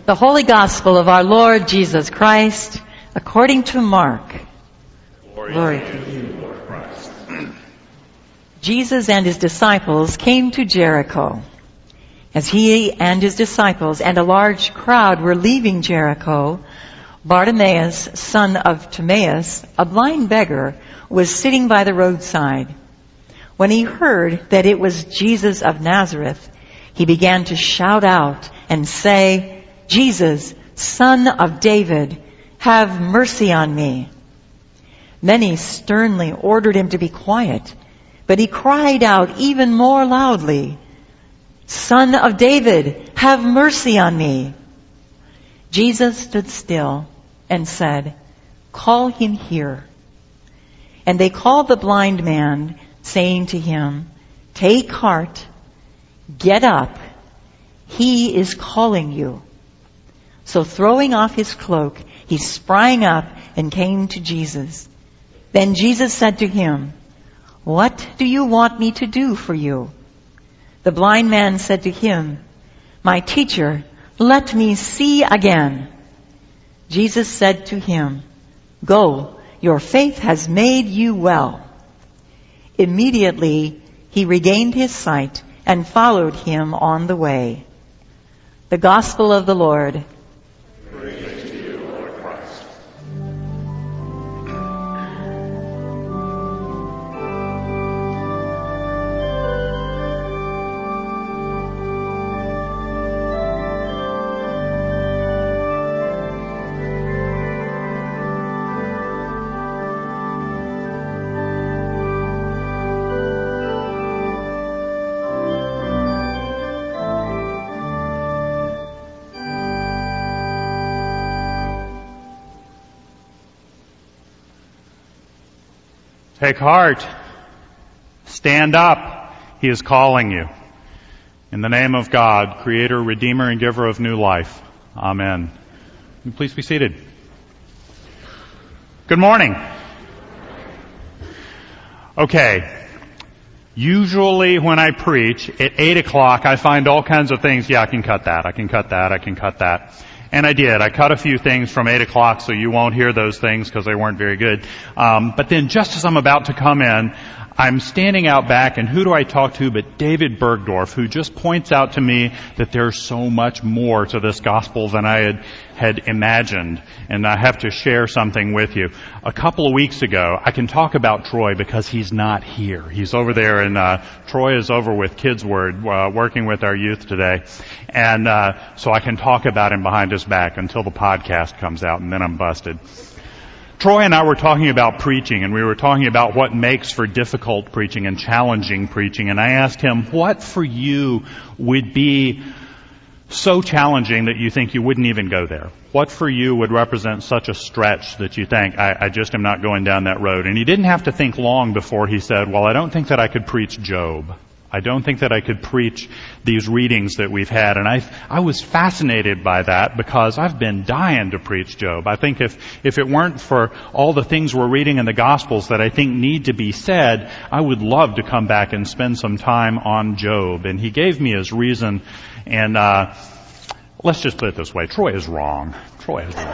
The Holy Gospel of our Lord Jesus Christ, according to Mark. Glory to you, Lord Christ. Jesus and his disciples came to Jericho. As he and his disciples and a large crowd were leaving Jericho, Bartimaeus, son of Timaeus, a blind beggar, was sitting by the roadside. When he heard that it was Jesus of Nazareth, he began to shout out and say, "Jesus, Son of David, have mercy on me." Many sternly ordered him to be quiet, but he cried out even more loudly, "Son of David, have mercy on me." Jesus stood still and said, "Call him here." And they called the blind man, saying to him, "Take heart, get up, he is calling you." So throwing off his cloak, he sprang up and came to Jesus. Then Jesus said to him, "What do you want me to do for you?" The blind man said to him, "My teacher, let me see again." Jesus said to him, "Go, your faith has made you well." Immediately he regained his sight and followed him on the way. The Gospel of the Lord. Praise to you, Lord Christ. Take heart. Stand up. He is calling you. In the name of God, Creator, Redeemer, and Giver of new life. Amen. Please be seated. Good morning. Okay. Usually when I preach at 8 o'clock, I find all kinds of things. Yeah, I can cut that. I can cut that. I can cut that. And I did. I cut a few things from 8 o'clock so you won't hear those things because they weren't very good. But then just as I'm about to come in, I'm standing out back, and who do I talk to but David Bergdorf, who just points out to me that there's so much more to this gospel than I had imagined. And I have to share something with you. A couple of weeks ago, I can talk about Troy because he's not here. He's over there, and Troy is over with Kids Word, working with our youth today. And so I can talk about him behind his back until the podcast comes out, and then I'm busted. Troy and I were talking about preaching, and we were talking about what makes for difficult preaching and challenging preaching. And I asked him, what for you would be so challenging that you think you wouldn't even go there? What for you would represent such a stretch that you think, I just am not going down that road? And he didn't have to think long before he said, well, I don't think that I could preach Job. I don't think that I could preach these readings that we've had. And I was fascinated by that because I've been dying to preach Job. I think if it weren't for all the things we're reading in the Gospels that I think need to be said, I would love to come back and spend some time on Job. And he gave me his reason. And let's just put it this way. Troy is wrong. Troy is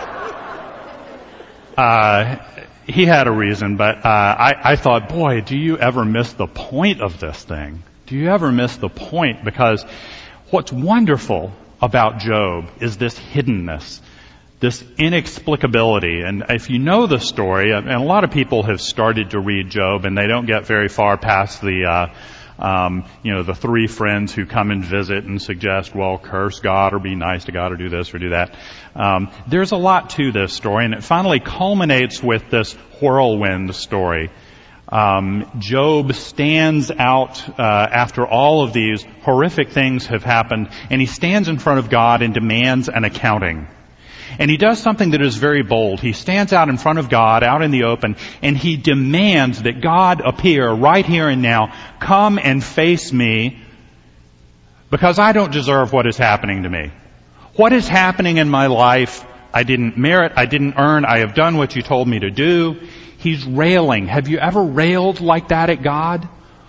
wrong. He had a reason, but I thought, boy, do you ever miss the point of this thing? Do you ever miss the point? Because what's wonderful about Job is this hiddenness, this inexplicability. And if you know the story, and a lot of people have started to read Job, and they don't get very far past the three friends who come and visit and suggest, well, curse God or be nice to God or do this or do that. There's a lot to this story, and it finally culminates with this whirlwind story. Job stands out after all of these horrific things have happened, and he stands in front of God and demands an accounting. And he does something that is very bold. He stands out in front of God, out in the open, and he demands that God appear right here and now. Come and face me, because I don't deserve what is happening to me. What is happening in my life, I didn't merit, I didn't earn, I have done what you told me to do. He's railing. Have you ever railed like that at God?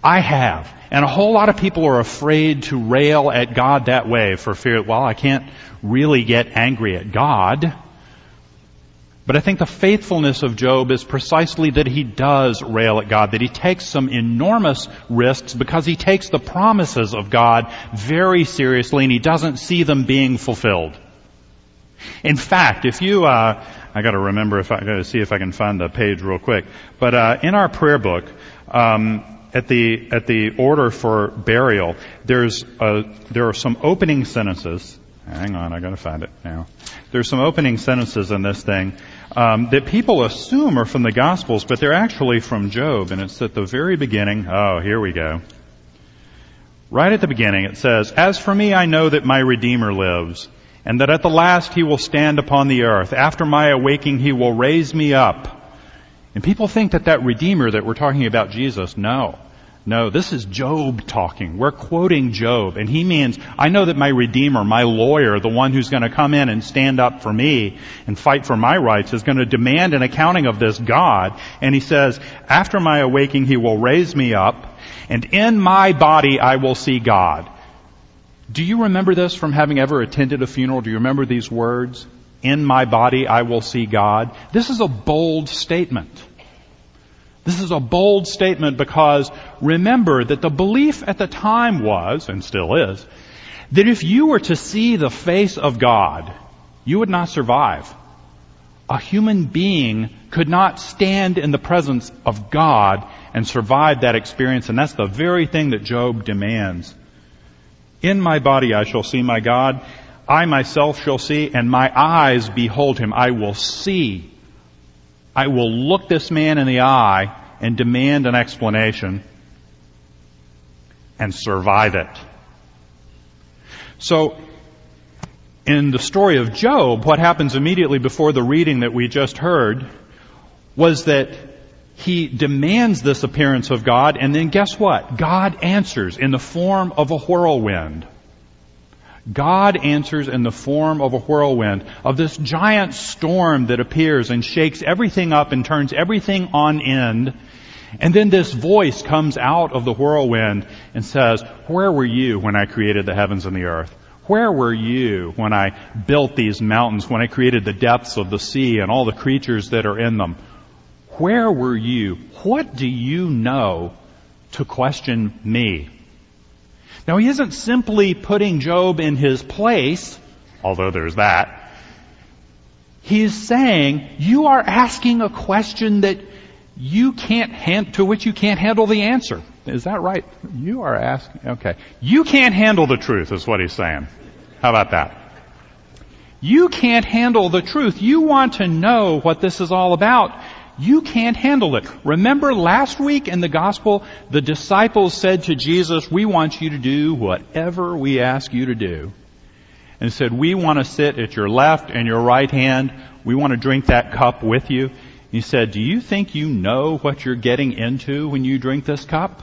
I have. And a whole lot of people are afraid to rail at God that way for fear, well, I can't really get angry at God. But I think the faithfulness of Job is precisely that he does rail at God, that he takes some enormous risks because he takes the promises of God very seriously and he doesn't see them being fulfilled. In fact, if you, I gotta see if I can find the page real quick, but in our prayer book, at the order for burial, there are some opening sentences. Hang on, I gotta find it now. There's some opening sentences in this thing that people assume are from the Gospels, but they're actually from Job, and it's at the very beginning. Oh, here we go. Right at the beginning it says, "As for me, I know that my Redeemer lives, and that at the last he will stand upon the earth. After my awaking he will raise me up." And people think that Redeemer that we're talking about Jesus, no, this is Job talking. We're quoting Job. And he means, I know that my Redeemer, my lawyer, the one who's going to come in and stand up for me and fight for my rights, is going to demand an accounting of this God. And he says, after my awaking he will raise me up, and in my body I will see God. Do you remember this from having ever attended a funeral? Do you remember these words? In my body I will see God. This is a bold statement. This is a bold statement because remember that the belief at the time was, and still is, that if you were to see the face of God, you would not survive. A human being could not stand in the presence of God and survive that experience, and that's the very thing that Job demands. In my body I shall see my God. I myself shall see, and my eyes behold him. I will see. I will look this man in the eye and demand an explanation and survive it. So, in the story of Job, what happens immediately before the reading that we just heard was that he demands this appearance of God, and then guess what? God answers in the form of a whirlwind. God answers in the form of a whirlwind, of this giant storm that appears and shakes everything up and turns everything on end. And then this voice comes out of the whirlwind and says, "Where were you when I created the heavens and the earth? Where were you when I built these mountains, when I created the depths of the sea and all the creatures that are in them? Where were you? What do you know to question me?" Now, he isn't simply putting Job in his place, although there's that. He's saying, you are asking a question that to which you can't handle the answer. Is that right? You are asking, okay. You can't handle the truth, is what he's saying. How about that? You can't handle the truth. You want to know what this is all about. You can't handle it. Remember last week in the gospel, the disciples said to Jesus, "We want you to do whatever we ask you to do." And said, "We want to sit at your left and your right hand. We want to drink that cup with you." He said, "Do you think you know what you're getting into when you drink this cup?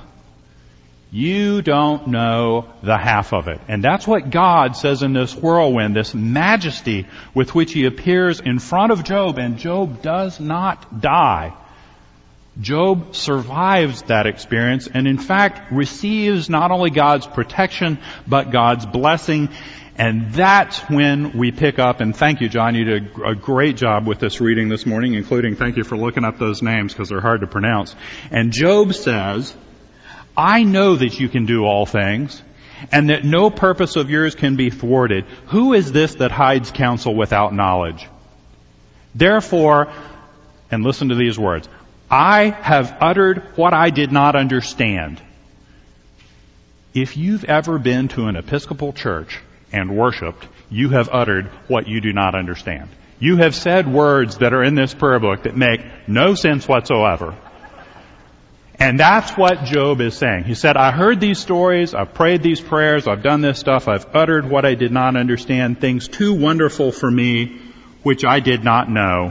You don't know the half of it." And that's what God says in this whirlwind, this majesty with which he appears in front of Job, and Job does not die. Job survives that experience and in fact receives not only God's protection, but God's blessing. And that's when we pick up, and thank you, John, you did a great job with this reading this morning, including thank you for looking up those names because they're hard to pronounce. And Job says, "I know that you can do all things, and that no purpose of yours can be thwarted. Who is this that hides counsel without knowledge? Therefore," and listen to these words, "I have uttered what I did not understand." If you've ever been to an Episcopal church and worshiped, you have uttered what you do not understand. You have said words that are in this prayer book that make no sense whatsoever. And that's what Job is saying. He said, "I heard these stories, I've prayed these prayers, I've done this stuff, I've uttered what I did not understand, things too wonderful for me, which I did not know.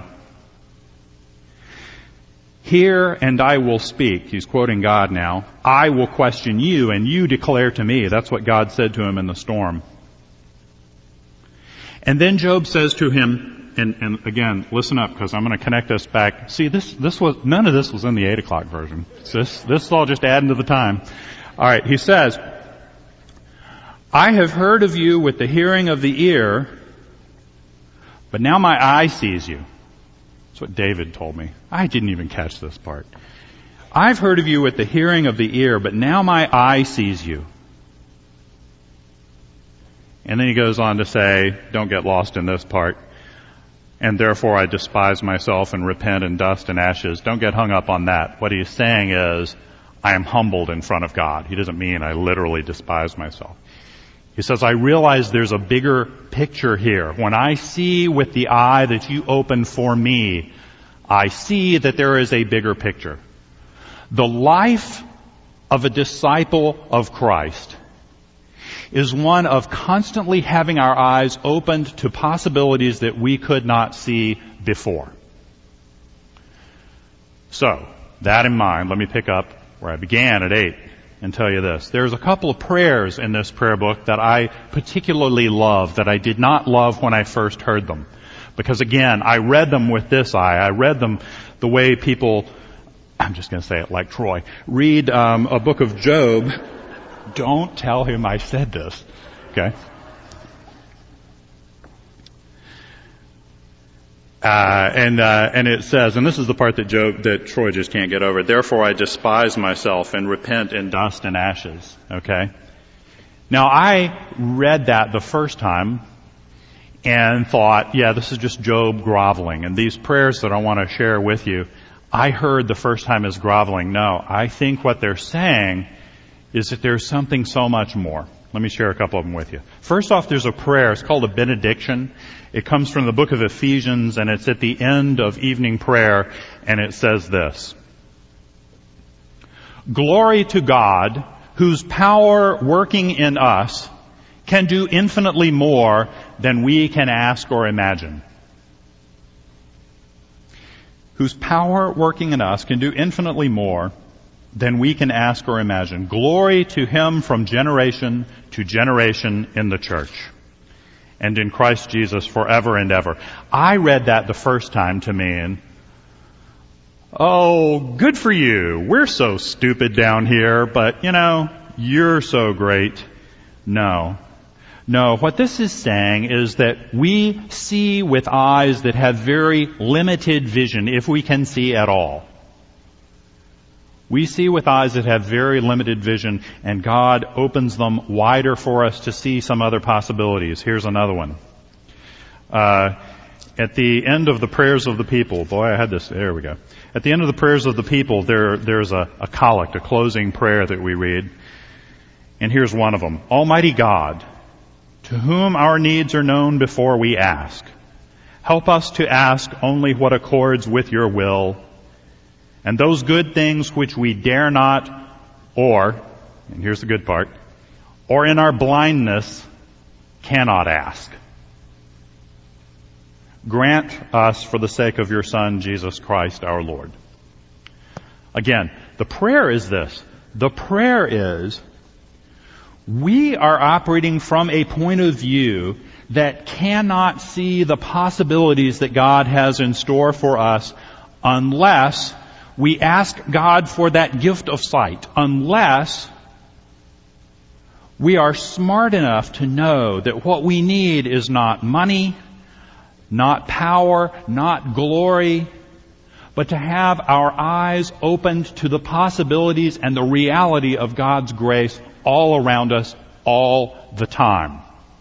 Hear and I will speak." He's quoting God now. "I will question you and you declare to me." That's what God said to him in the storm. And then Job says to him, and again, listen up, because I'm going to connect us back. See, none of this was in the 8 o'clock version. This is all just adding to the time. All right, he says, I have heard of you with the hearing of the ear, but now my eye sees you. That's what David told me. I didn't even catch this part. I've heard of you with the hearing of the ear, but now my eye sees you. And then he goes on to say, don't get lost in this part, and therefore I despise myself and repent in dust and ashes. Don't get hung up on that. What he's saying is, I am humbled in front of God. He doesn't mean I literally despise myself. He says, I realize there's a bigger picture here. When I see with the eye that you open for me, I see that there is a bigger picture. The life of a disciple of Christ is one of constantly having our eyes opened to possibilities that we could not see before. So, that in mind, let me pick up where I began at 8 and tell you this. There's a couple of prayers in this prayer book that I particularly love, that I did not love when I first heard them. Because again, I read them with this eye. I read them the way people, I'm just going to say it like Troy, read a book of Job. Don't tell him I said this. Okay? And it says, and this is the part that Troy just can't get over, therefore I despise myself and repent in dust and ashes. Okay? Now I read that the first time and thought, yeah, this is just Job groveling. And these prayers that I want to share with you, I heard the first time as groveling. No, I think what they're saying is that there's something so much more. Let me share a couple of them with you. First off, there's a prayer. It's called a benediction. It comes from the book of Ephesians, and it's at the end of evening prayer, and it says this. Glory to God, whose power working in us can do infinitely more than we can ask or imagine. Whose power working in us can do infinitely more than we can ask or imagine. Glory to Him from generation to generation in the church and in Christ Jesus forever and ever. I read that the first time to mean, oh, good for you. We're so stupid down here, but you're so great. No, what this is saying is that we see with eyes that have very limited vision, if we can see at all. We see with eyes that have very limited vision, and God opens them wider for us to see some other possibilities. Here's another one. At the end of the prayers of the people, there we go. At the end of the prayers of the people, there's a collect, a closing prayer that we read. And here's one of them. Almighty God, to whom our needs are known before we ask, help us to ask only what accords with your will, and those good things which we dare not, and here's the good part, or in our blindness cannot ask. Grant us for the sake of your Son, Jesus Christ our Lord. Again, the prayer is this. The prayer is, we are operating from a point of view that cannot see the possibilities that God has in store for us unless we ask God for that gift of sight, unless we are smart enough to know that what we need is not money, not power, not glory, but to have our eyes opened to the possibilities and the reality of God's grace all around us all the time.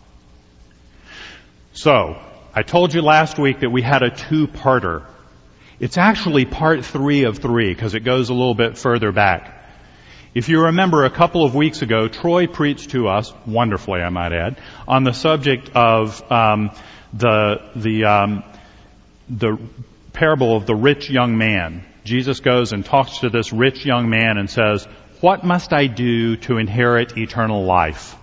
So, I told you last week that we had a two-parter. It's actually part 3 of 3 because it goes a little bit further back. If you remember, a couple of weeks ago, Troy preached to us, wonderfully I might add, on the subject of the parable of the rich young man. Jesus goes and talks to this rich young man and says, what must I do to inherit eternal life?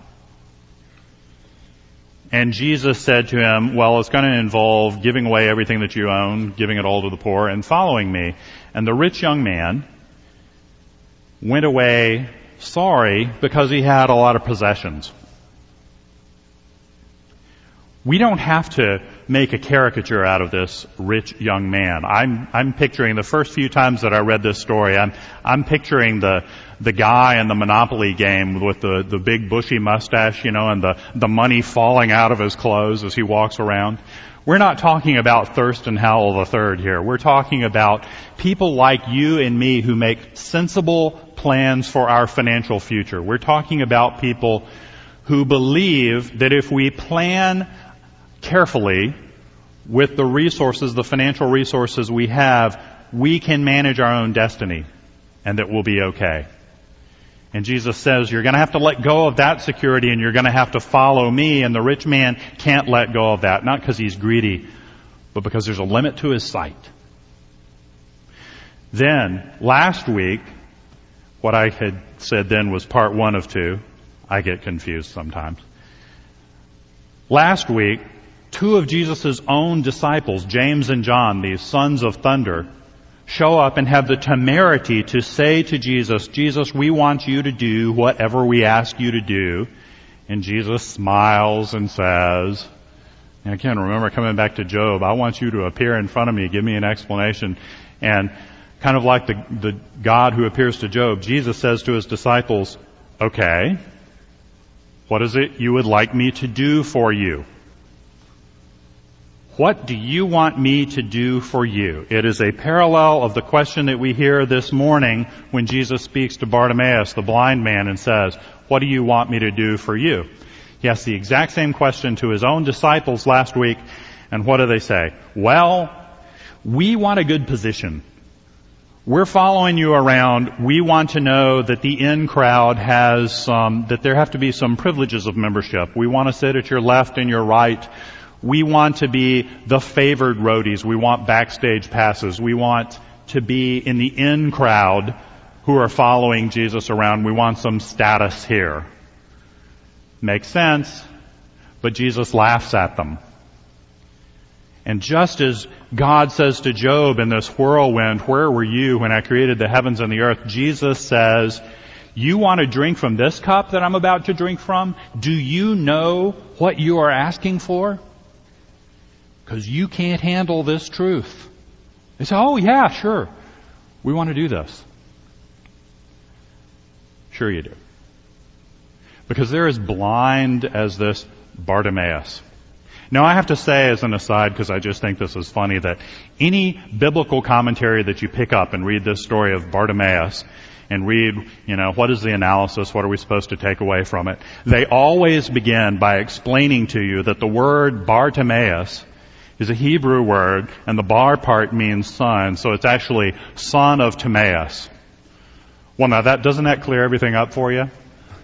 And Jesus said to him, well, it's going to involve giving away everything that you own, giving it all to the poor, and following me. And the rich young man went away sorry because he had a lot of possessions. We don't have to make a caricature out of this rich young man. I'm picturing the first few times that I read this story, I'm picturing the guy in the Monopoly game with the big bushy mustache, and the money falling out of his clothes as he walks around. We're not talking about Thurston Howell III here. We're talking about people like you and me who make sensible plans for our financial future. We're talking about people who believe that if we plan carefully with the resources, the financial resources we have, we can manage our own destiny and that we'll be okay. And Jesus says, you're going to have to let go of that security and you're going to have to follow me. And the rich man can't let go of that, not because he's greedy, but because there's a limit to his sight. Then, last week, what I had said then was part 1 of 2. I get confused sometimes. Last week, 2 of Jesus' own disciples, James and John, these sons of thunder, show up and have the temerity to say to Jesus, Jesus, we want you to do whatever we ask you to do. And Jesus smiles and says, and I can't remember coming back to Job, I want you to appear in front of me, give me an explanation. And kind of like the God who appears to Job, Jesus says to his disciples, okay, what is it you would like me to do for you? What do you want me to do for you? It is a parallel of the question that we hear this morning when Jesus speaks to Bartimaeus, the blind man, and says, what do you want me to do for you? He asked the exact same question to his own disciples last week, and what do they say? Well, we want a good position. We're following you around. We want to know that the in crowd has that there have to be some privileges of membership. We want to sit at your left and your right. We want to be the favored roadies. We want backstage passes. We want to be in the in crowd who are following Jesus around. We want some status here. Makes sense, but Jesus laughs at them. And just as God says to Job in this whirlwind, where were you when I created the heavens and the earth? Jesus says, you want to drink from this cup that I'm about to drink from? Do you know what you are asking for? Because you can't handle this truth. They say, oh yeah, sure. We want to do this. Sure you do. Because they're as blind as this Bartimaeus. Now I have to say as an aside, because I just think this is funny, that any biblical commentary that you pick up and read this story of Bartimaeus and read, what is the analysis, what are we supposed to take away from it, they always begin by explaining to you that the word Bartimaeus is a Hebrew word, and the bar part means son, so it's actually son of Timaeus. Well, now doesn't that clear everything up for you?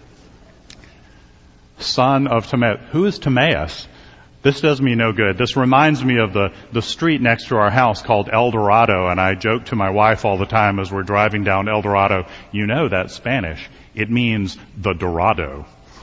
Son of Timaeus. Who is Timaeus? This does me no good. This reminds me of the street next to our house called El Dorado, and I joke to my wife all the time as we're driving down El Dorado, that's Spanish. It means the Dorado.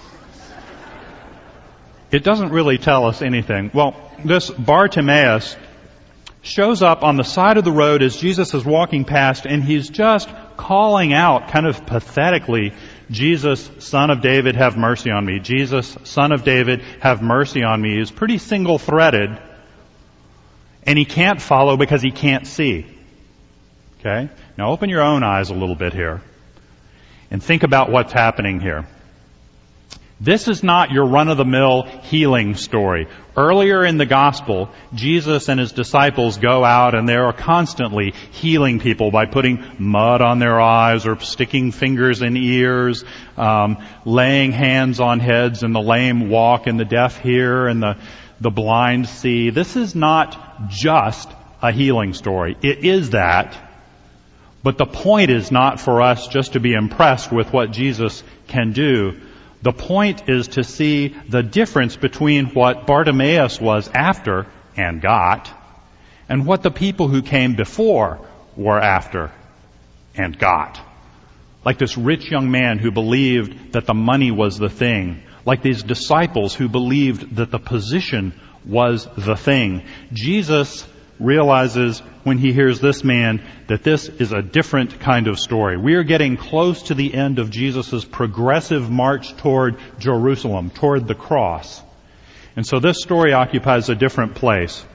It doesn't really tell us anything. Well, this Bartimaeus shows up on the side of the road as Jesus is walking past, and he's just calling out kind of pathetically, Jesus, Son of David, have mercy on me. Jesus, Son of David, have mercy on me. He's pretty single-threaded, and he can't follow because he can't see. Okay? Now open your own eyes a little bit here and think about what's happening here. This is not your run-of-the-mill healing story. Earlier in the gospel, Jesus and his disciples go out and they are constantly healing people by putting mud on their eyes or sticking fingers in ears, laying hands on heads, and the lame walk and the deaf hear and the blind see. This is not just a healing story. It is that, but the point is not for us just to be impressed with what Jesus can do. The point is to see the difference between what Bartimaeus was after and got, and what the people who came before were after and got. Like this rich young man who believed that the money was the thing. Like these disciples who believed that the position was the thing. Jesus realizes when he hears this man that this is a different kind of story. We are getting close to the end of Jesus' progressive march toward Jerusalem, toward the cross. And so this story occupies a different place.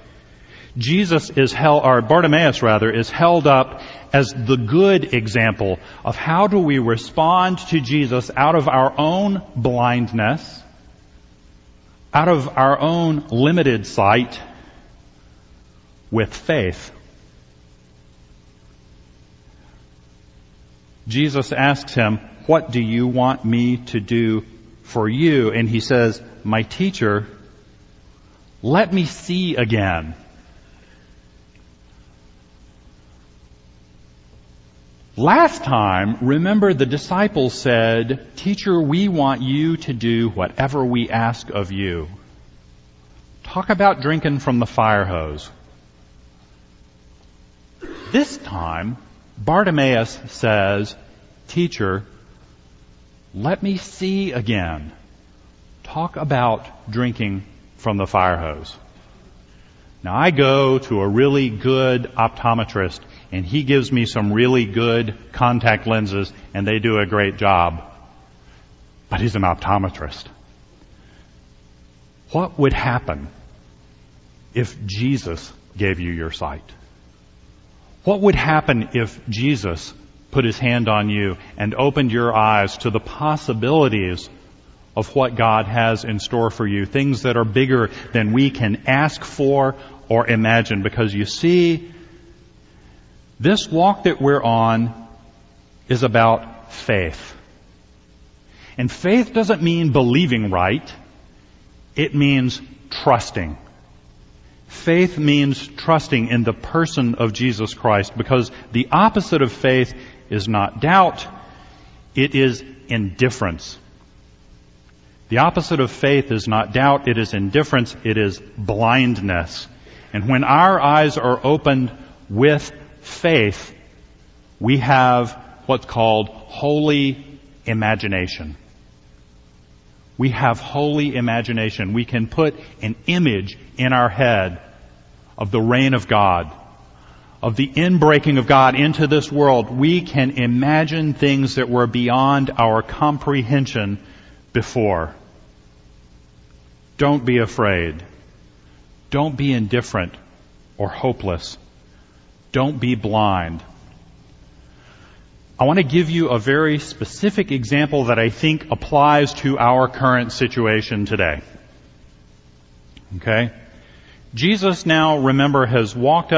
Bartimaeus is held up as the good example of how do we respond to Jesus out of our own blindness, out of our own limited sight, with faith. Jesus asks him, "What do you want me to do for you?" And he says, "My teacher, let me see again." Last time, remember the disciples said, "Teacher, we want you to do whatever we ask of you." Talk about drinking from the fire hose. This time, Bartimaeus says, "Teacher, let me see again." Talk about drinking from the fire hose. Now, I go to a really good optometrist, and he gives me some really good contact lenses, and they do a great job. But he's an optometrist. What would happen if Jesus gave you your sight? What would happen if Jesus put his hand on you and opened your eyes to the possibilities of what God has in store for you, things that are bigger than we can ask for or imagine? Because you see, this walk that we're on is about faith. And faith doesn't mean believing right. It means trusting. Faith means trusting in the person of Jesus Christ, because the opposite of faith is not doubt, it is indifference. The opposite of faith is not doubt, it is indifference, it is blindness. And when our eyes are opened with faith, we have what's called holy imagination. We have holy imagination. We can put an image in our head of the reign of God, of the inbreaking of God into this world. We can imagine things that were beyond our comprehension before. Don't be afraid. Don't be indifferent or hopeless. Don't be blind. I want to give you a very specific example that I think applies to our current situation today. Okay? Jesus now, remember, has walked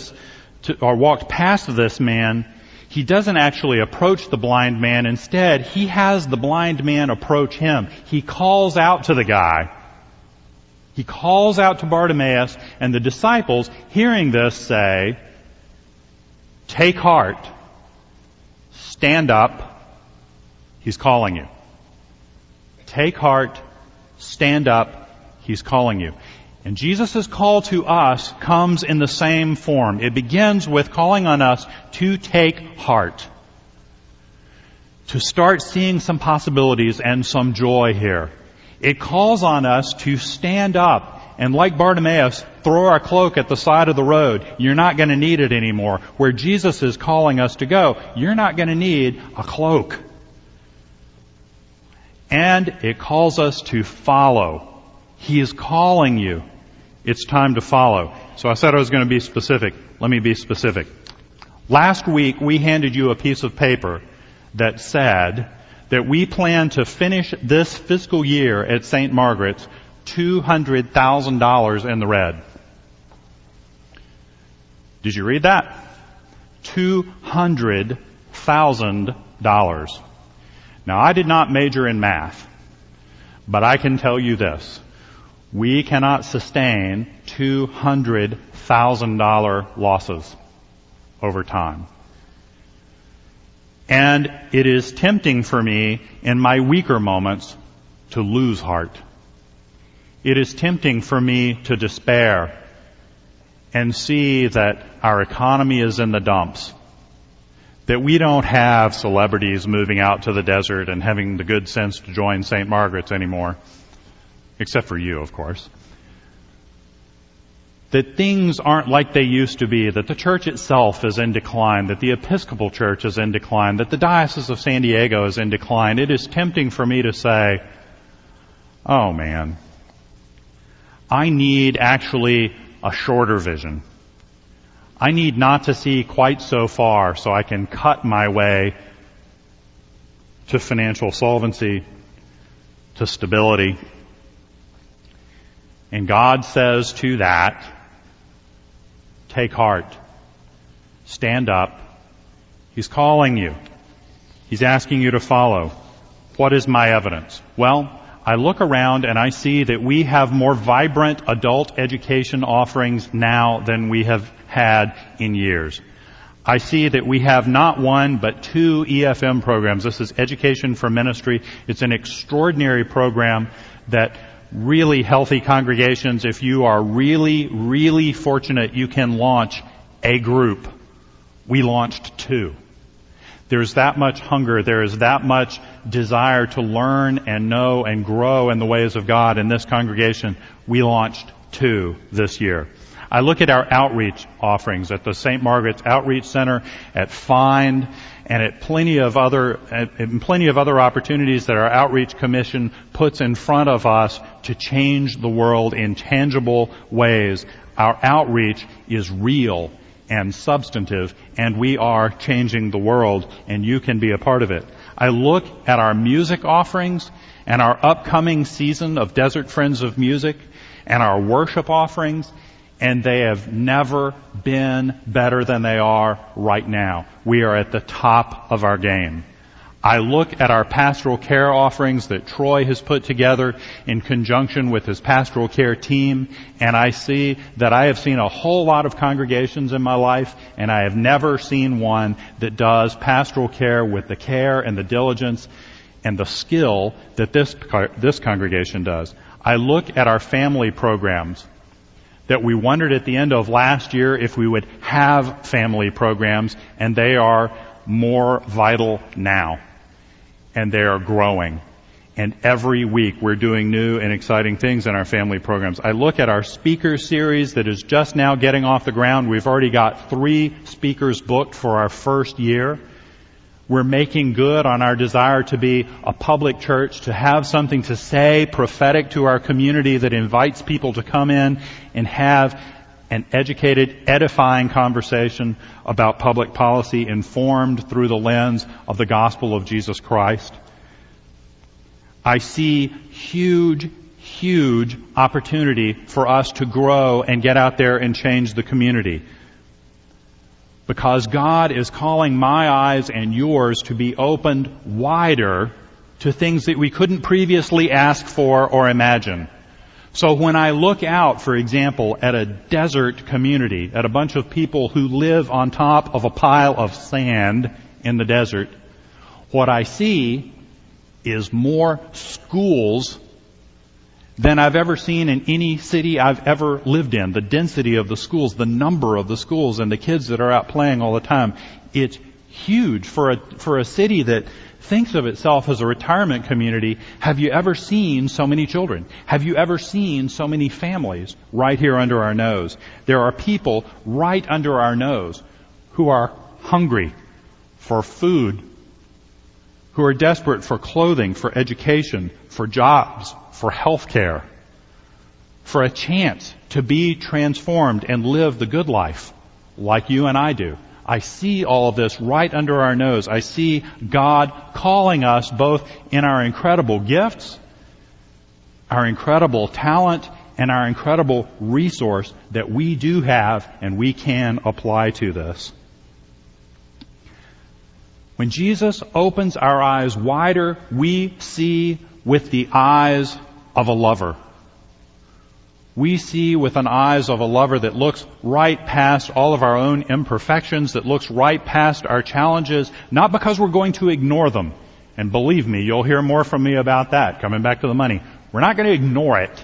past this man. He doesn't actually approach the blind man. Instead, he has the blind man approach him. He calls out to the guy. He calls out to Bartimaeus, and the disciples, hearing this, say, "Take heart. Stand up. He's calling you." Take heart. Stand up. He's calling you. And Jesus' call to us comes in the same form. It begins with calling on us to take heart, to start seeing some possibilities and some joy here. It calls on us to stand up and, like Bartimaeus, throw our cloak at the side of the road. You're not going to need it anymore. Where Jesus is calling us to go, you're not going to need a cloak. And it calls us to follow. He is calling you. It's time to follow. So I said I was going to be specific. Let me be specific. Last week, we handed you a piece of paper that said that we plan to finish this fiscal year at St. Margaret's $200,000 in the red. Did you read that? $200,000. Now, I did not major in math, but I can tell you this. We cannot sustain $200,000 losses over time. And it is tempting for me in my weaker moments to lose heart. It is tempting for me to despair and see that our economy is in the dumps, that we don't have celebrities moving out to the desert and having the good sense to join St. Margaret's anymore, except for you, of course. That things aren't like they used to be, that the church itself is in decline, that the Episcopal Church is in decline, that the Diocese of San Diego is in decline. It is tempting for me to say, oh man, I need actually a shorter vision. I need not to see quite so far so I can cut my way to financial solvency, to stability. And God says to that, take heart. Stand up. He's calling you. He's asking you to follow. What is my evidence? Well, I look around and I see that we have more vibrant adult education offerings now than we have had in years. I see that we have not one, but 2 EFM programs. This is Education for Ministry. It's an extraordinary program that really healthy congregations, if you are really, really fortunate, you can launch a group. We launched 2. There's that much hunger. There is that much desire to learn and know and grow in the ways of God in this congregation. We launched 2 this year. I look at our outreach offerings at the St. Margaret's Outreach Center, at Find, and at plenty of other opportunities that our Outreach Commission puts in front of us to change the world in tangible ways. Our outreach is real and substantive, and we are changing the world, and you can be a part of it. I look at our music offerings and our upcoming season of Desert Friends of Music and our worship offerings, and they have never been better than they are right now. We are at the top of our game. I look at our pastoral care offerings that Troy has put together in conjunction with his pastoral care team, and I see that I have seen a whole lot of congregations in my life, and I have never seen one that does pastoral care with the care and the diligence and the skill that this congregation does. I look at our family programs that we wondered at the end of last year if we would have family programs, and they are more vital now. And they are growing. And every week we're doing new and exciting things in our family programs. I look at our speaker series that is just now getting off the ground. We've already got 3 speakers booked for our first year. We're making good on our desire to be a public church, to have something to say prophetic to our community that invites people to come in and have an educated, edifying conversation about public policy informed through the lens of the gospel of Jesus Christ. I see huge opportunity for us to grow and get out there and change the community. Because God is calling my eyes and yours to be opened wider to things that we couldn't previously ask for or imagine. So when I look out, for example, at a desert community, at a bunch of people who live on top of a pile of sand in the desert, what I see is more schools than I've ever seen in any city I've ever lived in. The density of the schools, the number of the schools, and the kids that are out playing all the time. It's huge for a city that thinks of itself as a retirement community. Have you ever seen so many children? Have you ever seen so many families right here under our nose? There are people right under our nose who are hungry for food, who are desperate for clothing, for education, for jobs, for health care, for a chance to be transformed and live the good life like you and I do. I see all of this right under our nose. I see God calling us both in our incredible gifts, our incredible talent, and our incredible resource that we do have and we can apply to this. When Jesus opens our eyes wider, we see with the eyes of a lover. We see with an eyes of a lover that looks right past all of our own imperfections, that looks right past our challenges, not because we're going to ignore them. And believe me, you'll hear more from me about that, coming back to the money. We're not going to ignore it.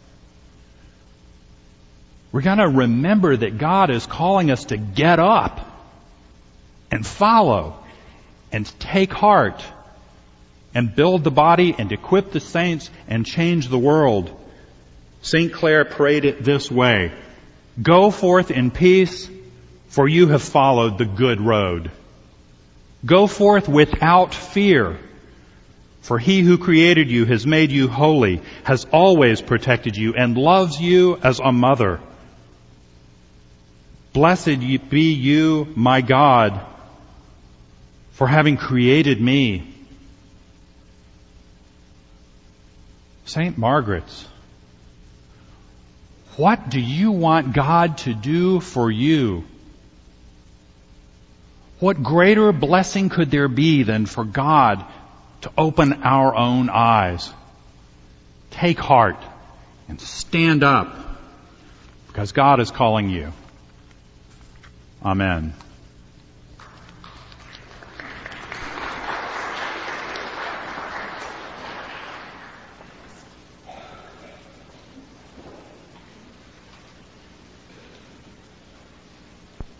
We're going to remember that God is calling us to get up and follow and take heart and build the body and equip the saints and change the world. St. Clare prayed it this way: "Go forth in peace, for you have followed the good road. Go forth without fear, For he who created you has made you holy, has always protected you, and loves you as a mother. Blessed be you, my God, for having created me. St. Margaret's, what do you want God to do for you? What greater blessing could there be than for God to open our own eyes? Take heart and stand up, because God is calling you. Amen.